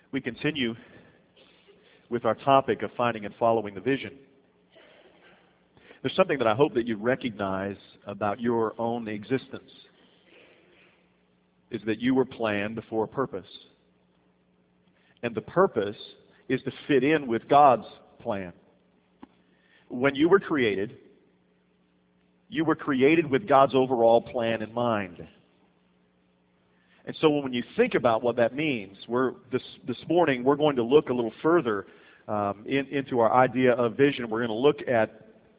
We continue with our topic of finding and following the vision. There's something that I hope that you recognize about your own existence, is that you were planned for a purpose. And the purpose is to fit in with God's plan. When you were created with God's overall plan in mind. And so when you think about what that means, this morning we're going to look a little further into our idea of vision. We're going to look at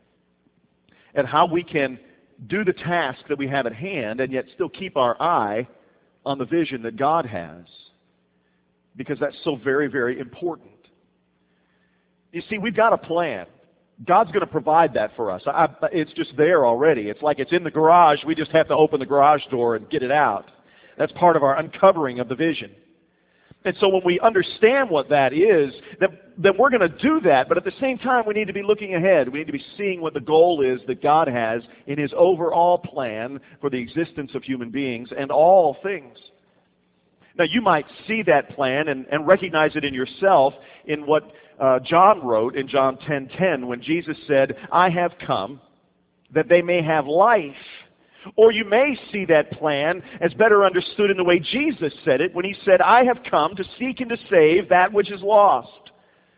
how we can do the task that we have at hand and yet still keep our eye on the vision that God has, because that's so very, very important. You see, we've got a plan. God's going to provide that for us. It's just there already. It's like it's in the garage. We just have to open the garage door and get it out. That's part of our uncovering of the vision. And so when we understand what that is, then we're going to do that. But at the same time, we need to be looking ahead. We need to be seeing what the goal is that God has in His overall plan for the existence of human beings and all things. Now, you might see that plan and recognize it in yourself in what John wrote in John 10:10 when Jesus said, "I have come that they may have life." Or you may see that plan as better understood in the way Jesus said it when He said, "I have come to seek and to save that which is lost."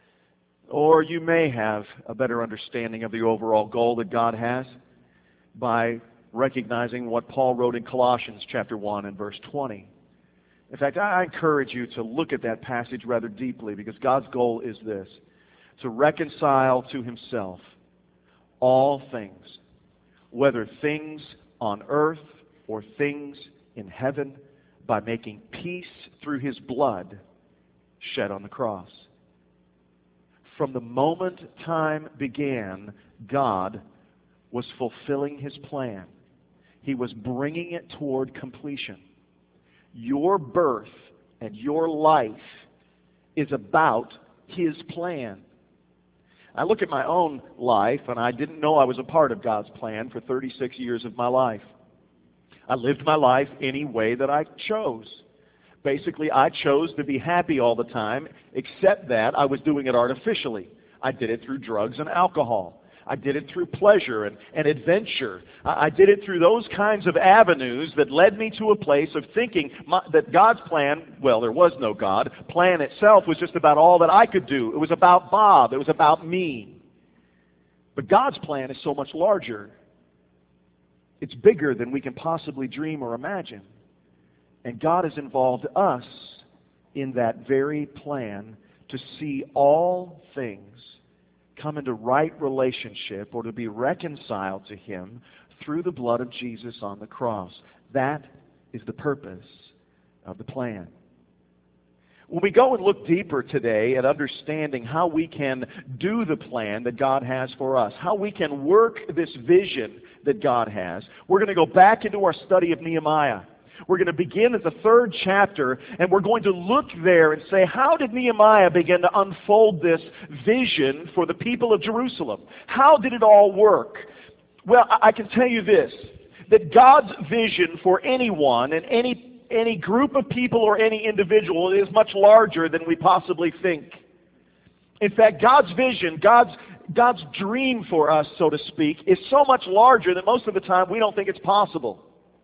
Or you may have a better understanding of the overall goal that God has by recognizing what Paul wrote in Colossians chapter 1 and verse 20. In fact, I encourage you to look at that passage rather deeply, because God's goal is this: to reconcile to Himself all things, whether things on earth or things in heaven, by making peace through His blood shed on the cross. From the moment time began, God was fulfilling His plan. He was bringing it toward completion. Your birth and your life is about His plan. I look at my own life, and I didn't know I was a part of God's plan for 36 years of my life. I lived my life any way that I chose. Basically, I chose to be happy all the time, except that I was doing it artificially. I did it through drugs and alcohol. I did it through pleasure and adventure. I did it through those kinds of avenues that led me to a place of thinking that God's plan, well, there was no God. Plan itself was just about all that I could do. It was about Bob. It was about me. But God's plan is so much larger. It's bigger than we can possibly dream or imagine. And God has involved us in that very plan to see all things come into right relationship or to be reconciled to Him through the blood of Jesus on the cross. That is the purpose of the plan. When we go and look deeper today at understanding how we can do the plan that God has for us, how we can work this vision that God has, we're going to go back into our study of Nehemiah. We're going to begin at the 3rd chapter, and we're going to look there and say, how did Nehemiah begin to unfold this vision for the people of Jerusalem? How did it all work? Well, I can tell you this, that God's vision for anyone and any group of people or any individual is much larger than we possibly think. In fact, God's vision, God's dream for us, so to speak, is so much larger that most of the time we don't think it's possible.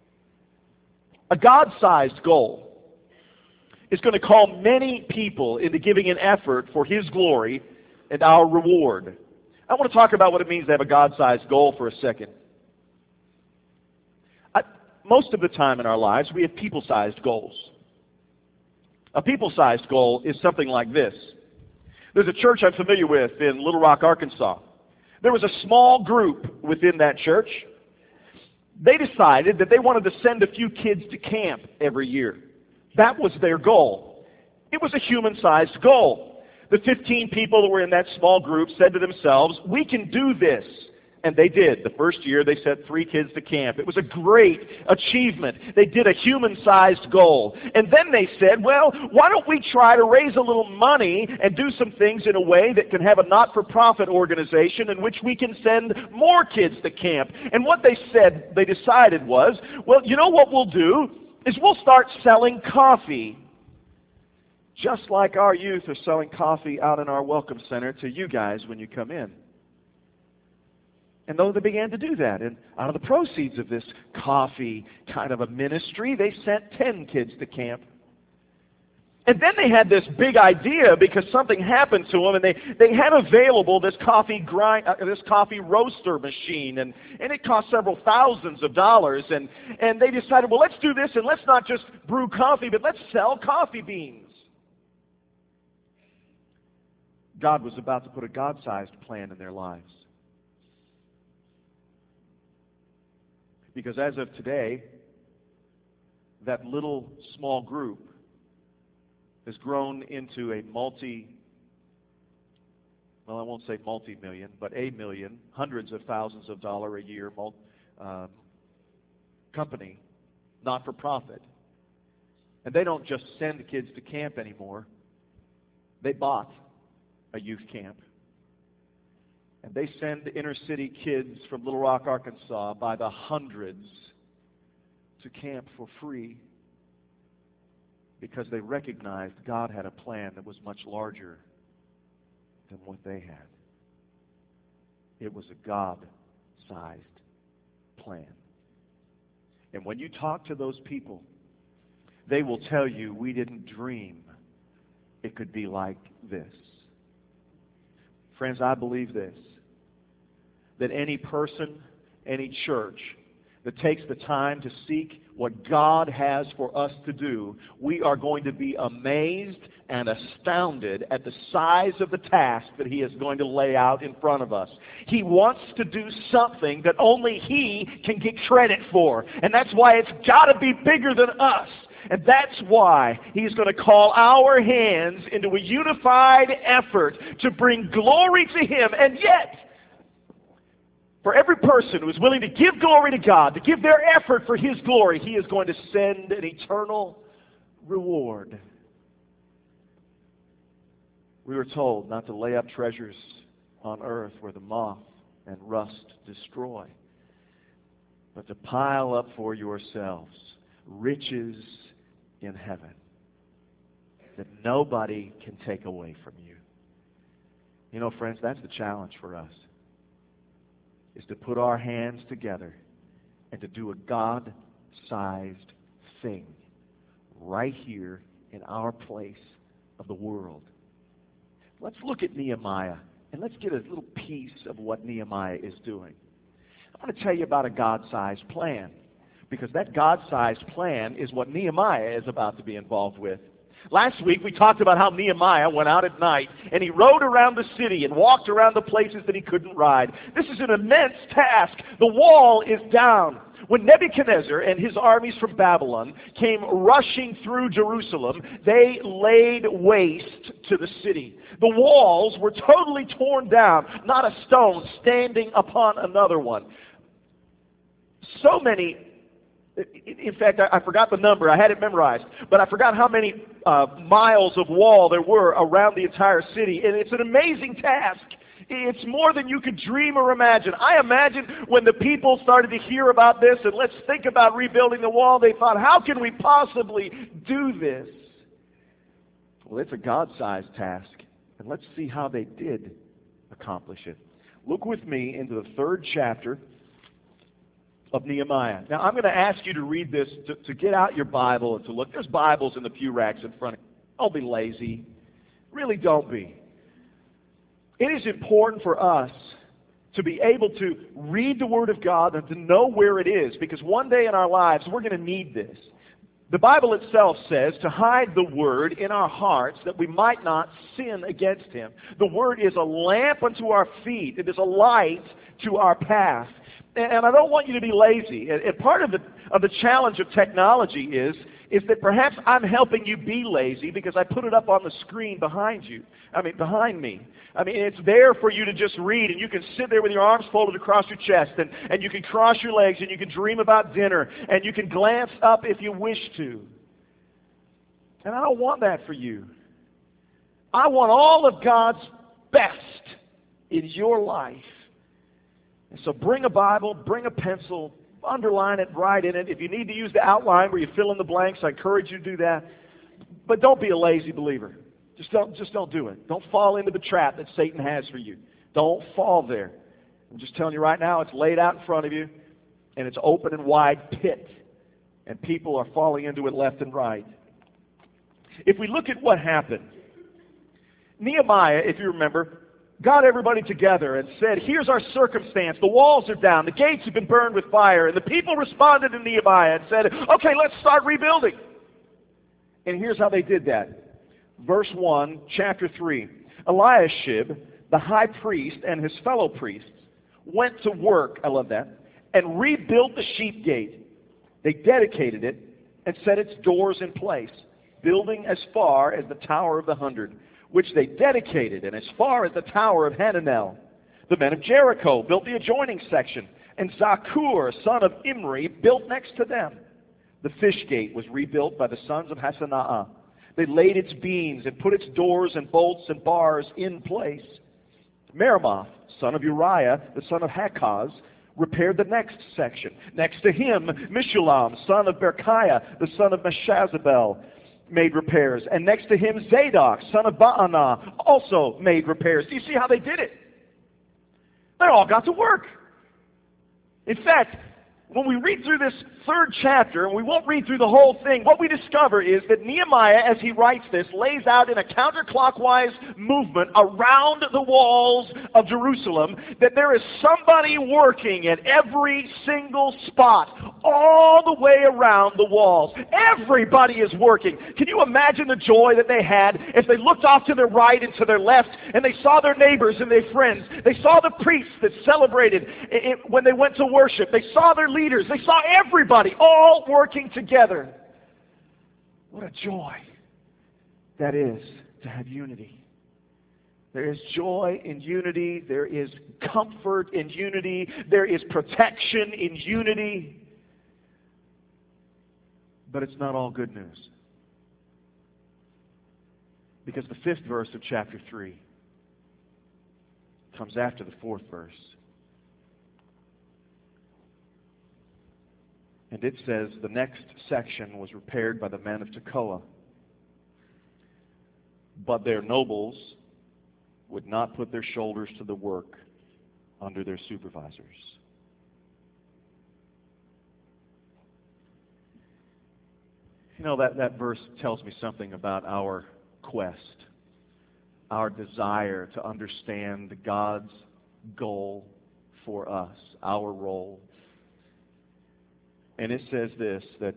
A God-sized goal is going to call many people into giving an effort for His glory and our reward. I want to talk about what it means to have a God-sized goal for a second. Most of the time in our lives, we have people-sized goals. A people-sized goal is something like this. There's a church I'm familiar with in Little Rock, Arkansas. There was a small group within that church. They decided that they wanted to send a few kids to camp every year. That was their goal. It was a human-sized goal. The 15 people that were in that small group said to themselves, "We can do this." And they did. The first year they sent 3 kids to camp. It was a great achievement. They did a human-sized goal. And then they said, well, why don't we try to raise a little money and do some things in a way that can have a not-for-profit organization in which we can send more kids to camp. And what they decided was, well, you know what we'll do is we'll start selling coffee. Just like our youth are selling coffee out in our welcome center to you guys when you come in. And though they began to do that, and out of the proceeds of this coffee kind of a ministry, they sent 10 kids to camp. And then they had this big idea because something happened to them, and they had available this coffee roaster machine, and it cost several thousands of dollars. And they decided, well, let's do this, and let's not just brew coffee, but let's sell coffee beans. God was about to put a God-sized plan in their lives. Because as of today, that little small group has grown into a I won't say multi-million, but a million, hundreds of thousands of dollars a year company, not for profit. And they don't just send kids to camp anymore. They bought a youth camp. And they send inner city kids from Little Rock, Arkansas by the hundreds to camp for free because they recognized God had a plan that was much larger than what they had. It was a God-sized plan. And when you talk to those people, they will tell you, we didn't dream it could be like this. Friends, I believe this, that any person, any church that takes the time to seek what God has for us to do, we are going to be amazed and astounded at the size of the task that He is going to lay out in front of us. He wants to do something that only He can get credit for, and that's why it's got to be bigger than us. And that's why He's going to call our hands into a unified effort to bring glory to Him. And yet, for every person who is willing to give glory to God, to give their effort for His glory, He is going to send an eternal reward. We were told not to lay up treasures on earth where the moth and rust destroy, but to pile up for yourselves riches in heaven that nobody can take away from you. You know, friends, that's the challenge for us, is to put our hands together and to do a God-sized thing right here in our place of the world. Let's look at Nehemiah and let's get a little piece of what Nehemiah is doing. I want to tell you about a God-sized plan, because that God-sized plan is what Nehemiah is about to be involved with. Last week we talked about how Nehemiah went out at night and he rode around the city and walked around the places that he couldn't ride. This is an immense task. The wall is down. When Nebuchadnezzar and his armies from Babylon came rushing through Jerusalem, they laid waste to the city. The walls were totally torn down, not a stone standing upon another one. So many. In fact, I forgot the number. I had it memorized. But I forgot how many miles of wall there were around the entire city. And it's an amazing task. It's more than you could dream or imagine. I imagine when the people started to hear about this and let's think about rebuilding the wall, they thought, how can we possibly do this? Well, it's a God-sized task. And let's see how they did accomplish it. Look with me into the 3rd chapter of Nehemiah. Now, I'm going to ask you to read this, to get out your Bible and to look. There's Bibles in the pew racks in front of you. Don't be lazy. Really don't be. It is important for us to be able to read the Word of God and to know where it is, because one day in our lives we're going to need this. The Bible itself says to hide the Word in our hearts that we might not sin against Him. The Word is a lamp unto our feet. It is a light to our path. And I don't want you to be lazy. And part of the challenge of technology is that perhaps I'm helping you be lazy because I put it up on the screen behind me. It's there for you to just read, and you can sit there with your arms folded across your chest, and you can cross your legs, and you can dream about dinner, and you can glance up if you wish to. And I don't want that for you. I want all of God's best in your life. And so bring a Bible, bring a pencil, underline it, write in it. If you need to use the outline where you fill in the blanks, I encourage you to do that. But don't be a lazy believer. Just don't do it. Don't fall into the trap that Satan has for you. Don't fall there. I'm just telling you right now, it's laid out in front of you, and it's open and wide pit, and people are falling into it left and right. If we look at what happened, Nehemiah, if you remember, got everybody together and said, here's our circumstance. The walls are down. The gates have been burned with fire. And the people responded to Nehemiah and said, okay, let's start rebuilding. And here's how they did that. Verse 1, chapter 3. Eliashib, the high priest, and his fellow priests went to work, I love that, and rebuilt the sheep gate. They dedicated it and set its doors in place, building as far as the Tower of the 100, which they dedicated, and as far as the Tower of Hananel. The men of Jericho built the adjoining section, and Zakur, son of Imri, built next to them. The fish gate was rebuilt by the sons of Hassenaah. They laid its beams and put its doors and bolts and bars in place. Meremoth, son of Uriah, the son of Hakaz, repaired the next section. Next to him, Meshullam, son of Berechiah, the son of Meshazabel, made repairs. And next to him, Zadok, son of Baanah, also made repairs. Do you see how they did it? They all got to work. In fact, when we read through this third chapter, and we won't read through the whole thing, what we discover is that Nehemiah, as he writes this, lays out in a counterclockwise movement around the walls of Jerusalem that there is somebody working at every single spot, all the way around the walls. Everybody is working. Can you imagine the joy that they had if they looked off to their right and to their left, and they saw their neighbors and their friends? They saw the priests that celebrated when they went to worship. They saw their leaders. They saw everybody all working together. What a joy that is to have unity. There is joy in unity. There is comfort in unity. There is protection in unity. But it's not all good news. Because the 5th verse of chapter 3 comes after the 4th verse. And it says, the next section was repaired by the men of Tekoa. But their nobles would not put their shoulders to the work under their supervisors. You know, that verse tells me something about our quest, our desire to understand God's goal for us, our role. And it says this, that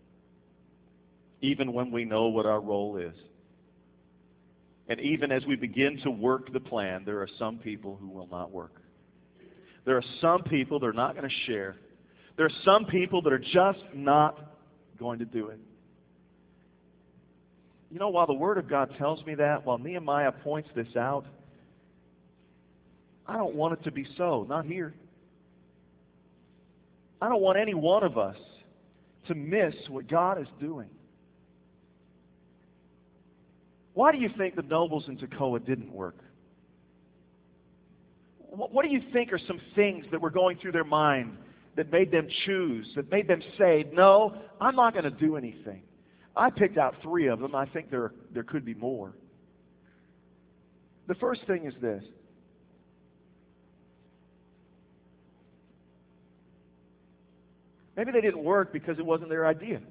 even when we know what our role is, and even as we begin to work the plan, there are some people who will not work. There are some people that are not going to share. There are some people that are just not going to do it. You know, while the Word of God tells me that, while Nehemiah points this out, I don't want it to be so, not here. I don't want any one of us to miss what God is doing. Why do you think the nobles in Tekoa didn't work? What do you think are some things that were going through their mind that made them choose, that made them say, no, I'm not going to do anything? I picked out 3 of them. I think there could be more. The first thing is this. Maybe they didn't work because it wasn't their idea.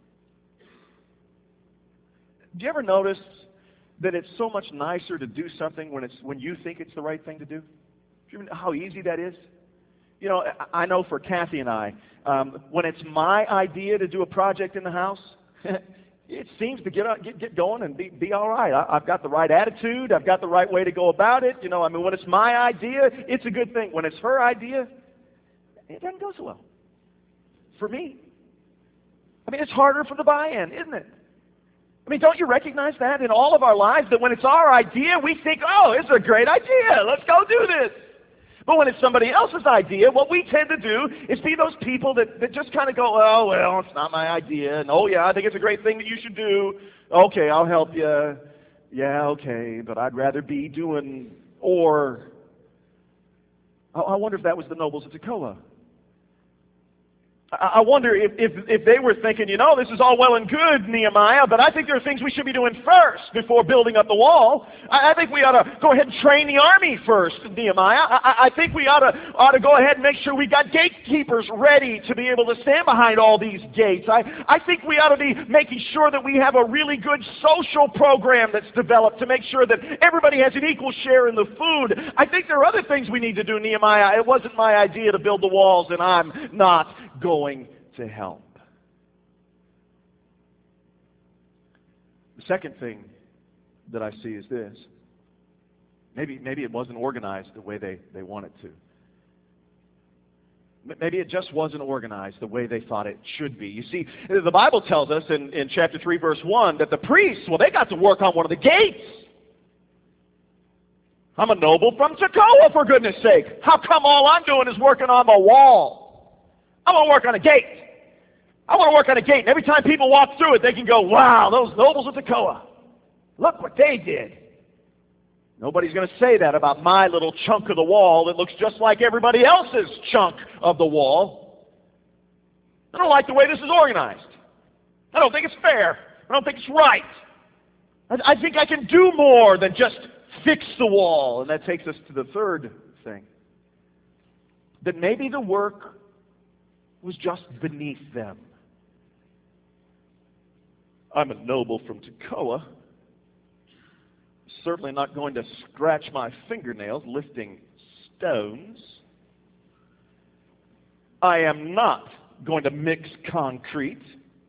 Do you ever notice that it's so much nicer to do something when you think it's the right thing to do? Do you know how easy that is? You know, I know for Kathy and I, when it's my idea to do a project in the house, it seems to get going and be all right. I've got the right attitude. I've got the right way to go about it. You know, I mean, when it's my idea, it's a good thing. When it's her idea, it doesn't go so well. For me. I mean, it's harder for the buy-in, isn't it? I mean, don't you recognize that in all of our lives, that when it's our idea, we think, oh, it's a great idea. Let's go do this. But when it's somebody else's idea, what we tend to do is be those people that just kind of go, oh, well, it's not my idea. And, oh, yeah, I think it's a great thing that you should do. Okay, I'll help you. Yeah, okay, but I'd rather be doing, or I wonder if that was the nobles of Tekoa. I wonder if they were thinking, this is all well and good, Nehemiah, but I think there are things we should be doing first before building up the wall. I think we ought to go ahead and train the army first, Nehemiah. I think we ought to go ahead and make sure we got gatekeepers ready to be able to stand behind all these gates. I think we ought to be making sure that we have a really good social program that's developed to make sure that everybody has an equal share in the food. I think there are other things we need to do, Nehemiah. It wasn't my idea to build the walls, and I'm not going to help. The second thing that I see is this. Maybe it wasn't organized the way they wanted to. Maybe it just wasn't organized the way they thought it should be. You see, the Bible tells us in chapter 3, verse 1, that the priests, they got to work on one of the gates. I'm a noble from Tekoa, for goodness sake. How come all I'm doing is working on the wall? I want to work on a gate. I want to work on a gate. And every time people walk through it, they can go, wow, those nobles of Tekoa. Look what they did. Nobody's going to say that about my little chunk of the wall that looks just like everybody else's chunk of the wall. I don't like the way this is organized. I don't think it's fair. I don't think it's right. I think I can do more than just fix the wall. And that takes us to the third thing. That maybe the work was just beneath them. I'm a noble from Tekoa. Certainly not going to scratch my fingernails lifting stones. I am not going to mix concrete.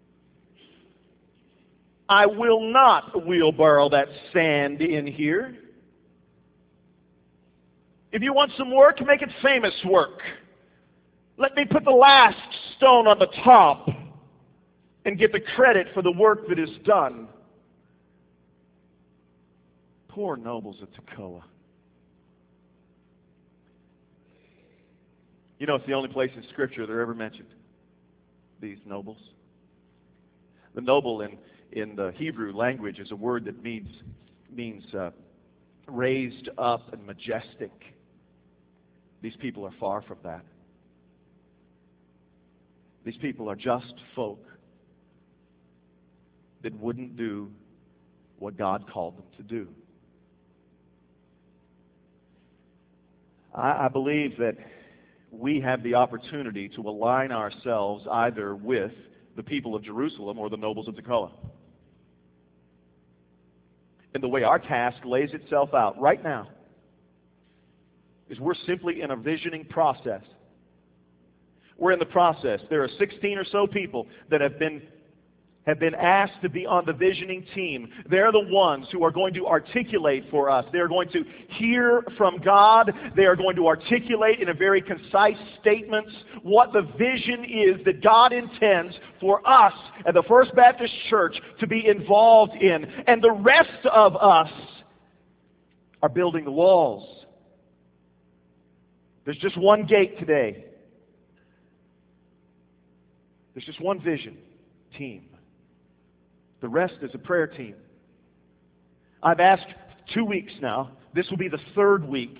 I will not wheelbarrow that sand in here. If you want some work, make it famous work. Let me put the last stone on the top and get the credit for the work that is done. Poor nobles of Tekoa. It's the only place in Scripture they're ever mentioned, these nobles. The noble in the Hebrew language is a word that means raised up and majestic. These people are far from that. These people are just folk that wouldn't do what God called them to do. I believe that we have the opportunity to align ourselves either with the people of Jerusalem or the nobles of Tekoa. And the way our task lays itself out right now is we're simply in a visioning process. We're in the process. There are 16 or so people that have been asked to be on the visioning team. They're the ones who are going to articulate for us. They're going to hear from God. They are going to articulate in a very concise statements what the vision is that God intends for us at the First Baptist Church to be involved in. And the rest of us are building the walls. There's just one gate today. There's just one vision team. The rest is a prayer team. I've asked 2 weeks now. This will be the third week.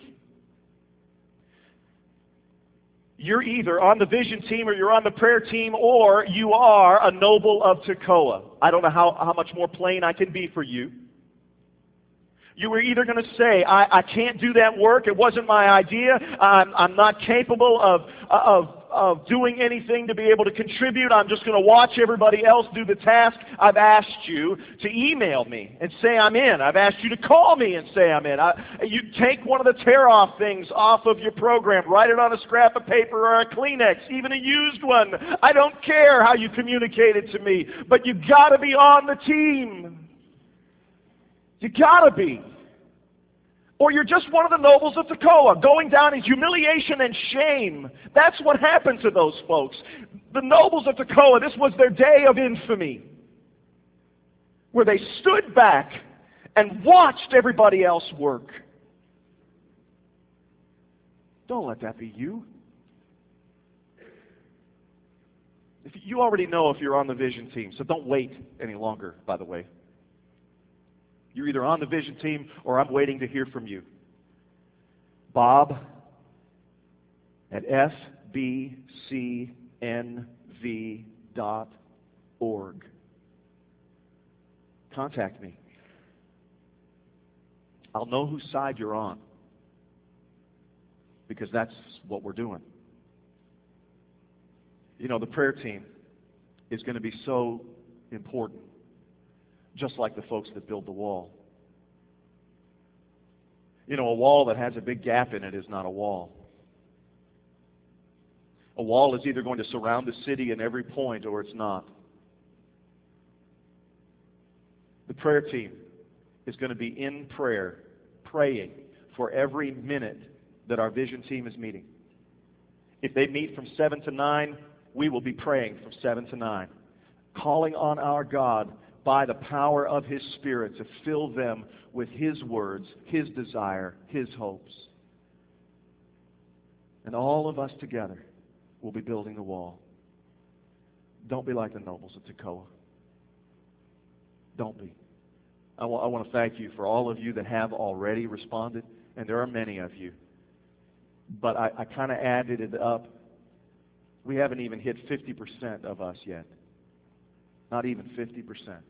You're either on the vision team or you're on the prayer team, or you are a noble of Tekoa. I don't know how much more plain I can be for you. You were either going to say, I can't do that work. It wasn't my idea. I'm not capable of doing anything to be able to contribute. I'm just going to watch everybody else do the task. I've asked you to email me and say I'm in. I've asked you to call me and say I'm in. You take one of the tear-off things off of your program. Write it on a scrap of paper or a Kleenex, even a used one. I don't care how you communicate it to me, but you got to be on the team. You got to be. Or you're just one of the nobles of Tekoa, going down in humiliation and shame. That's what happened to those folks. The nobles of Tekoa, this was their day of infamy, where they stood back and watched everybody else work. Don't let that be you. You already know if you're on the vision team, so don't wait any longer, by the way. You're either on the vision team or I'm waiting to hear from you. Bob at FBCNV Contact me. I'll know whose side you're on, because that's what we're doing. You know, the prayer team is going to be so important, just like the folks that build the wall. You know, a wall that has a big gap in it is not a wall. A wall is either going to surround the city in every point or it's not. The prayer team is going to be in prayer, praying for every minute that our vision team is meeting. If they meet from 7 to 9, we will be praying from 7 to 9, calling on our God by the power of His Spirit to fill them with His words, His desire, His hopes. And all of us together will be building the wall. Don't be like the nobles of Tekoa. Don't be. I want to thank you for all of you that have already responded, and there are many of you. But I kind of added it up. We haven't even hit 50% of us yet. Not even 50%.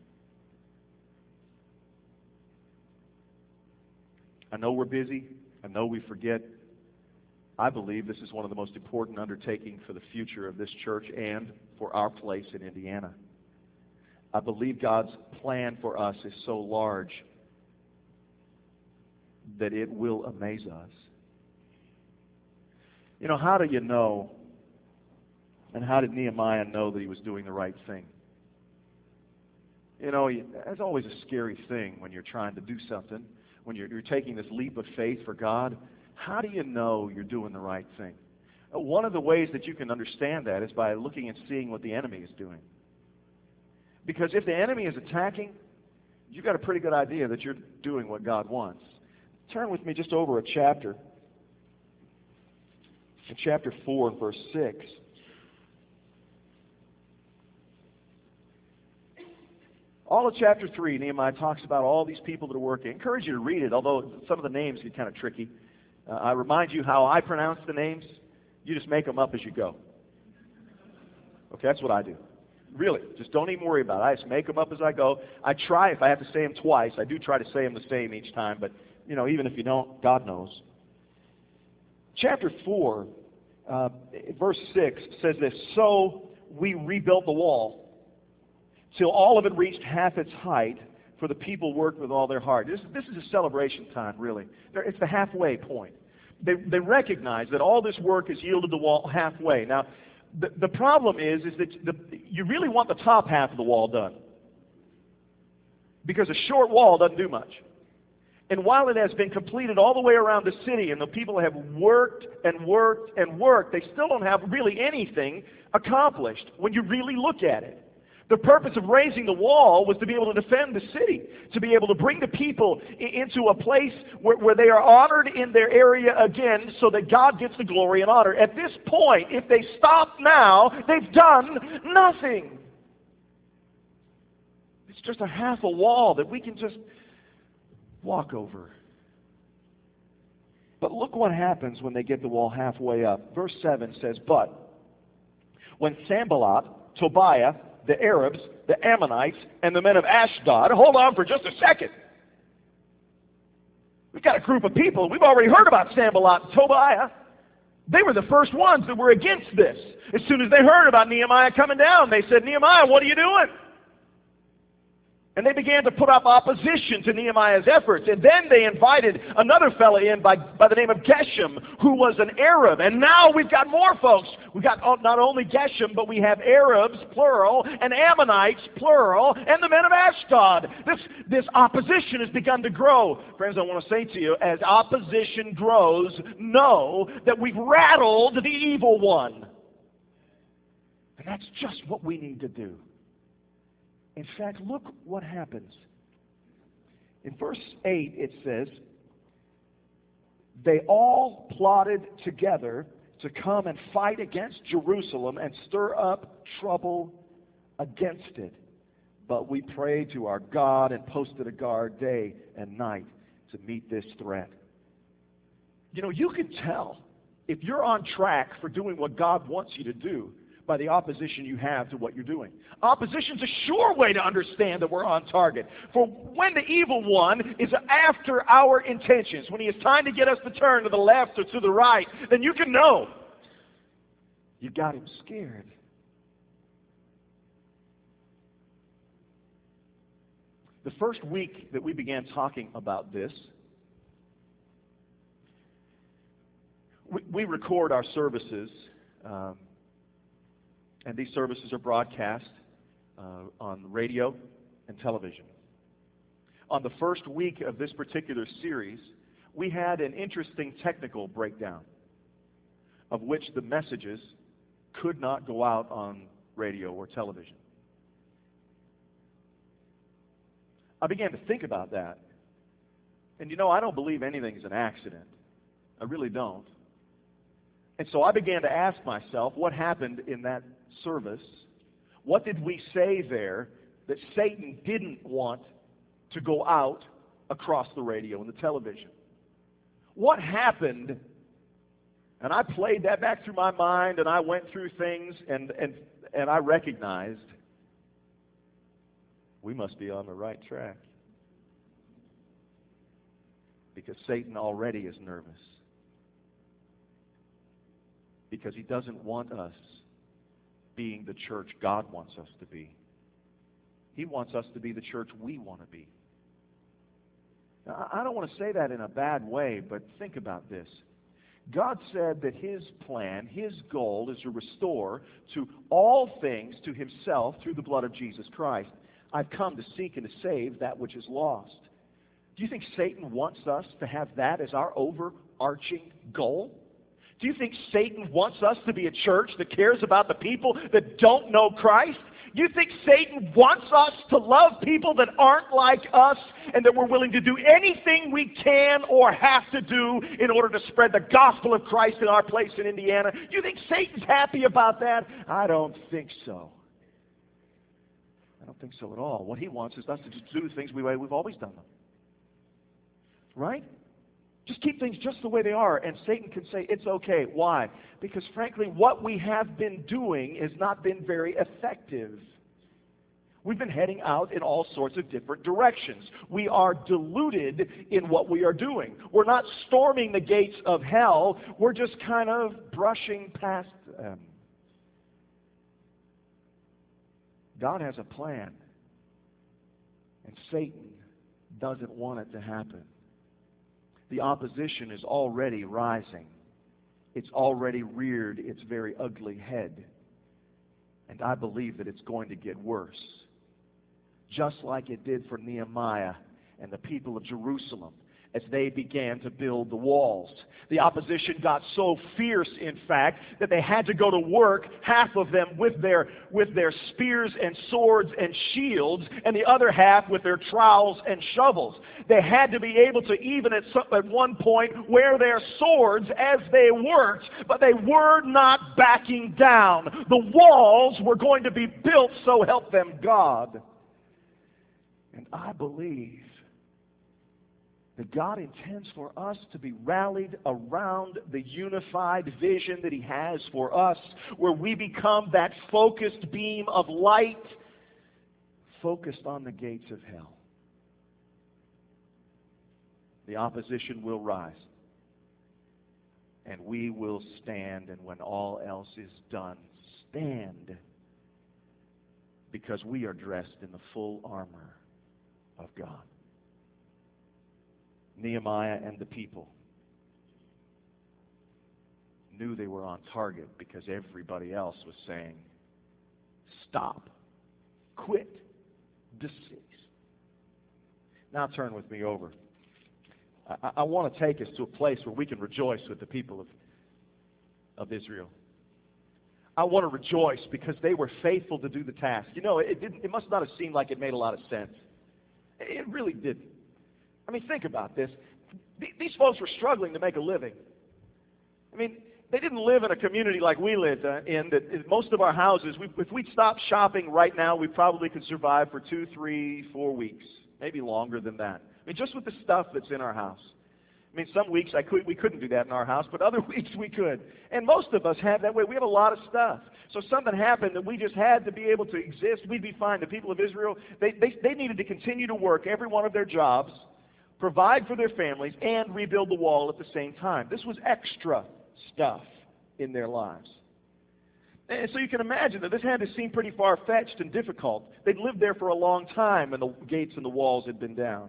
I know we're busy. I know we forget. I believe this is one of the most important undertakings for the future of this church and for our place in Indiana. I believe God's plan for us is so large that it will amaze us. You know, how do you know, and how did Nehemiah know that he was doing the right thing? You know, it's always a scary thing when you're trying to do something, when you're taking this leap of faith for God. How do you know you're doing the right thing? One of the ways that you can understand that is by looking and seeing what the enemy is doing. Because if the enemy is attacking, you've got a pretty good idea that you're doing what God wants. Turn with me just over a chapter. In chapter 4 and verse 6. All of chapter 3, Nehemiah talks about all these people that are working. I encourage you to read it, although some of the names get kind of tricky. I remind you how I pronounce the names. You just make them up as you go. Okay, that's what I do. Really, just don't even worry about it. I just make them up as I go. I try, if I have to say them twice, I do try to say them the same each time, but, you know, even if you don't, God knows. Chapter 4, verse 6 says this, "So we rebuilt the wall till all of it reached half its height, for the people worked with all their heart." This is a celebration time, really. It's the halfway point. They recognize that all this work has yielded the wall halfway. Now, the problem is that you really want the top half of the wall done, because a short wall doesn't do much. And while it has been completed all the way around the city and the people have worked and worked and worked, they still don't have really anything accomplished when you really look at it. The purpose of raising the wall was to be able to defend the city, to be able to bring the people into a place where they are honored in their area again, so that God gets the glory and honor. At this point, if they stop now, they've done nothing. It's just a half a wall that we can just walk over. But look what happens when they get the wall halfway up. Verse 7 says, "But when Sanballat, Tobiah, the Arabs, the Ammonites, and the men of Ashdod," hold on for just a second. We've got a group of people. We've already heard about Sanballat and Tobiah. They were the first ones that were against this. As soon as they heard about Nehemiah coming down, they said, "Nehemiah, what are you doing?" And they began to put up opposition to Nehemiah's efforts. And then they invited another fellow in by the name of Geshem, who was an Arab. And now we've got more folks. We've got not only Geshem, but we have Arabs, plural, and Ammonites, plural, and the men of Ashdod. This opposition has begun to grow. Friends, I want to say to you, as opposition grows, know that we've rattled the evil one. And that's just what we need to do. In fact, look what happens. In verse 8 it says, "They all plotted together to come and fight against Jerusalem and stir up trouble against it. But we prayed to our God and posted a guard day and night to meet this threat." You know, you can tell if you're on track for doing what God wants you to do by the opposition you have to what you're doing. Opposition's a sure way to understand that we're on target. For when the evil one is after our intentions, when he is trying to get us to turn to the left or to the right, then you can know you got him scared. The first week that we began talking about this, we record our services, and these services are broadcast on radio and television. On the first week of this particular series, we had an interesting technical breakdown of which the messages could not go out on radio or television. I began to think about that. And you know, I don't believe anything's an accident. I really don't. And so I began to ask myself, what happened in that service? What did we say there that Satan didn't want to go out across the radio and the television? What happened? And I played that back through my mind, and I went through things, and I recognized we must be on the right track. Because Satan already is nervous. Because he doesn't want us being the church God wants us to be. He wants us to be the church we want to be. Now, I don't want to say that in a bad way, but think about this. God said that his plan, his goal, is to restore to all things to himself through the blood of Jesus Christ. I've come to seek and to save that which is lost. Do you think Satan wants us to have that as our overarching goal? Do you think Satan wants us to be a church that cares about the people that don't know Christ? Do you think Satan wants us to love people that aren't like us and that we're willing to do anything we can or have to do in order to spread the gospel of Christ in our place in Indiana? Do you think Satan's happy about that? I don't think so. I don't think so at all. What he wants is us to just do things the way we've always done them. Right? Just keep things just the way they are, and Satan can say, it's okay. Why? Because frankly, what we have been doing has not been very effective. We've been heading out in all sorts of different directions. We are deluded in what we are doing. We're not storming the gates of hell. We're just kind of brushing past them. God has a plan, and Satan doesn't want it to happen. The opposition is already rising. It's already reared its very ugly head. And I believe that it's going to get worse. Just like it did for Nehemiah and the people of Jerusalem as they began to build the walls. The opposition got so fierce, in fact, that they had to go to work, half of them with their spears and swords and shields, and the other half with their trowels and shovels. They had to be able to even at one point wear their swords as they worked, but they were not backing down. The walls were going to be built, so help them God. And I believe that God intends for us to be rallied around the unified vision that He has for us, where we become that focused beam of light focused on the gates of hell. The opposition will rise, and we will stand, and when all else is done, stand, because we are dressed in the full armor of God. Nehemiah and the people knew they were on target because everybody else was saying, stop, quit, desist. Now turn with me over. I want to take us to a place where we can rejoice with the people of Israel. I want to rejoice because they were faithful to do the task. You know, it must not have seemed like it made a lot of sense. It really didn't. I mean, think about this. These folks were struggling to make a living. I mean, they didn't live in a community like we lived in. That most of our houses, if we'd stop shopping right now, we probably could survive for 2, 3, 4 weeks, maybe longer than that. I mean, just with the stuff that's in our house. I mean, some weeks we couldn't do that in our house, but other weeks we could. And most of us have that way. We have a lot of stuff. So something happened that we just had to be able to exist. We'd be fine. The people of Israel, they needed to continue to work every one of their jobs, provide for their families, and rebuild the wall at the same time. This was extra stuff in their lives. And so you can imagine that this had to seem pretty far-fetched and difficult. They'd lived there for a long time, and the gates and the walls had been down.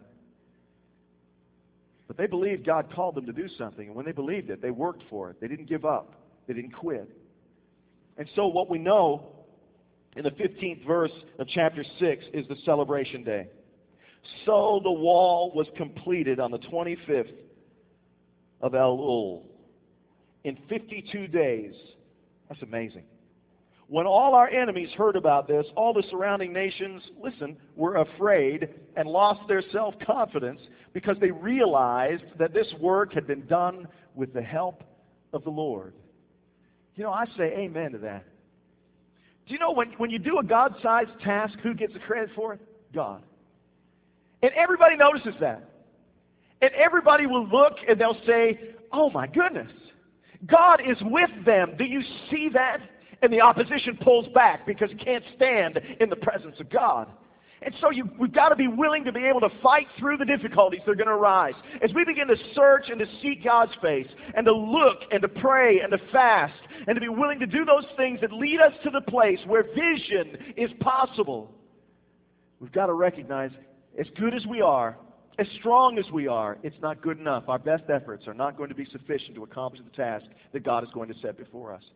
But they believed God called them to do something, and when they believed it, they worked for it. They didn't give up. They didn't quit. And so what we know in the 15th verse of chapter 6 is the celebration day. So the wall was completed on the 25th of Elul in 52 days. That's amazing. When all our enemies heard about this, all the surrounding nations, listen, were afraid and lost their self-confidence because they realized that this work had been done with the help of the Lord. You know, I say amen to that. Do you know when you do a God-sized task, who gets the credit for it? God. And everybody notices that. And everybody will look and they'll say, oh my goodness, God is with them. Do you see that? And the opposition pulls back because it can't stand in the presence of God. And so we've got to be willing to be able to fight through the difficulties that are going to arise. As we begin to search and to seek God's face and to look and to pray and to fast and to be willing to do those things that lead us to the place where vision is possible, we've got to recognize as good as we are, as strong as we are, it's not good enough. Our best efforts are not going to be sufficient to accomplish the task that God is going to set before us.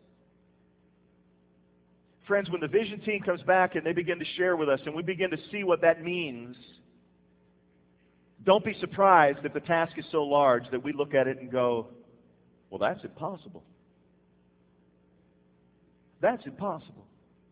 Friends, when the vision team comes back and they begin to share with us and we begin to see what that means, don't be surprised if the task is so large that we look at it and go, well, that's impossible. That's impossible.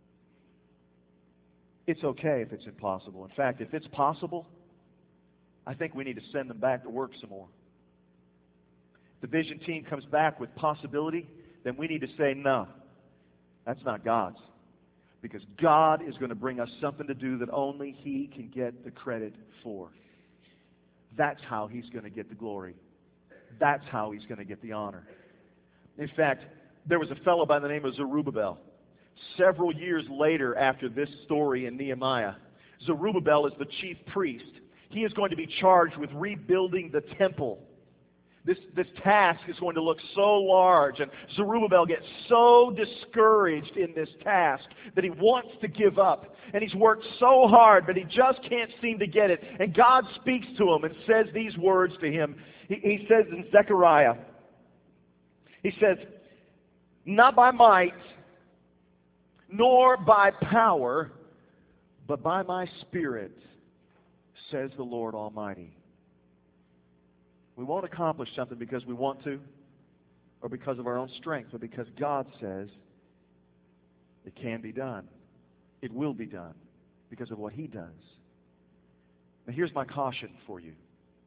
It's okay if it's impossible. In fact, if it's possible, I think we need to send them back to work some more. If the vision team comes back with possibility, then we need to say, no, that's not God's. Because God is going to bring us something to do that only He can get the credit for. That's how He's going to get the glory. That's how He's going to get the honor. In fact, there was a fellow by the name of Zerubbabel. Several years later after this story in Nehemiah, Zerubbabel is the chief priest. He is going to be charged with rebuilding the temple. This task is going to look so large, and Zerubbabel gets so discouraged in this task that he wants to give up. And he's worked so hard, but he just can't seem to get it. And God speaks to him and says these words to him. He says in Zechariah, he says, not by might, nor by power, but by my Spirit, says the Lord Almighty. We won't accomplish something because we want to or because of our own strength, but because God says it can be done. It will be done because of what He does. Now here's my caution for you.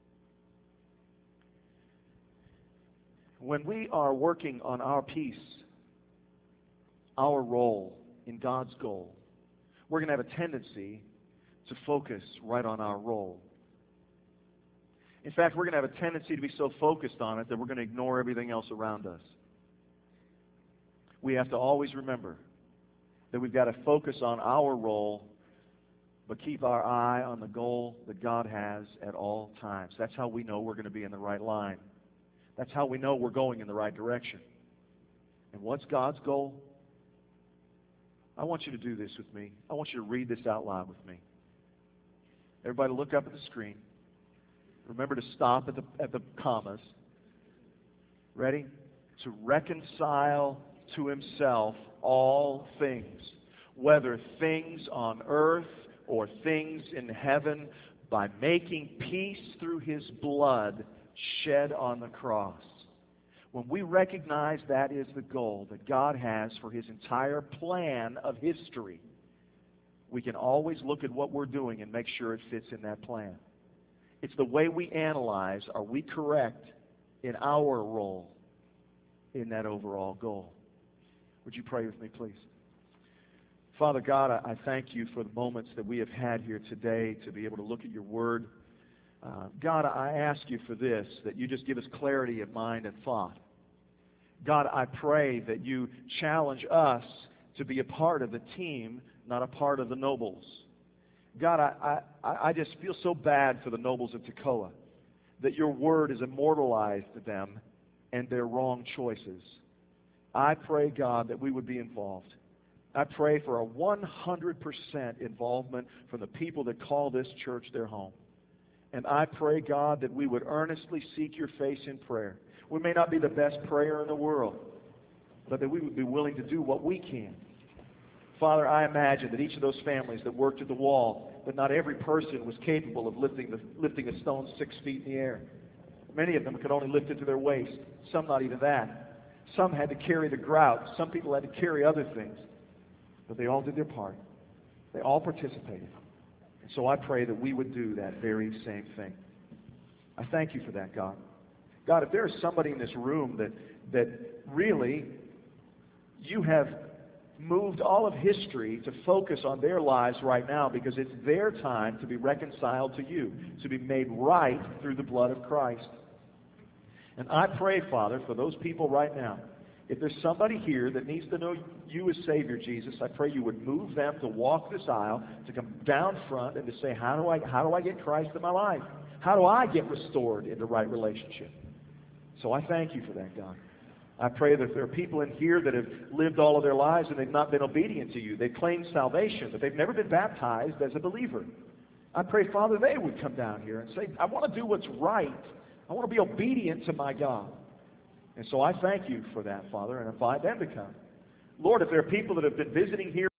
When we are working on our piece, our role in God's goal, we're going to have a tendency to focus right on our role. In fact, we're going to have a tendency to be so focused on it that we're going to ignore everything else around us. We have to always remember that we've got to focus on our role, but keep our eye on the goal that God has at all times. That's how we know we're going to be in the right line. That's how we know we're going in the right direction. And what's God's goal? I want you to do this with me. I want you to read this out loud with me. Everybody look up at the screen. Remember to stop at the commas. Ready? To reconcile to Himself all things, whether things on earth or things in heaven, by making peace through His blood shed on the cross. When we recognize that is the goal that God has for His entire plan of history, we can always look at what we're doing and make sure it fits in that plan. It's the way we analyze, are we correct in our role in that overall goal? Would you pray with me, please? Father God, I thank You for the moments that we have had here today to be able to look at Your Word. God, I ask you for this, that you just give us clarity of mind and thought. God, I pray that you challenge us to be a part of the team, not a part of the nobles. God, I just feel so bad for the nobles of Tekoa, that your word is immortalized to them and their wrong choices. I pray, God, that we would be involved. I pray for a 100% involvement from the people that call this church their home. And I pray, God, that we would earnestly seek your face in prayer. We may not be the best prayer in the world, but that we would be willing to do what we can. Father, I imagine that each of those families that worked at the wall, that not every person was capable of lifting a stone 6 feet in the air. Many of them could only lift it to their waist. Some not even that. Some had to carry the grout. Some people had to carry other things. But they all did their part. They all participated. And so I pray that we would do that very same thing. I thank you for that, God. God, if there is somebody in this room that really you have moved all of history to focus on their lives right now because it's their time to be reconciled to you, to be made right through the blood of Christ. And I pray, Father, for those people right now. If there's somebody here that needs to know you as Savior, Jesus, I pray you would move them to walk this aisle, to come down front and to say, how do I get Christ in my life? How do I get restored into right relationship? So I thank you for that, God. I pray that if there are people in here that have lived all of their lives and they've not been obedient to you, they've claimed salvation, but they've never been baptized as a believer. I pray, Father, they would come down here and say, I want to do what's right. I want to be obedient to my God. And so I thank you for that, Father, and invite them to come. Lord, if there are people that have been visiting here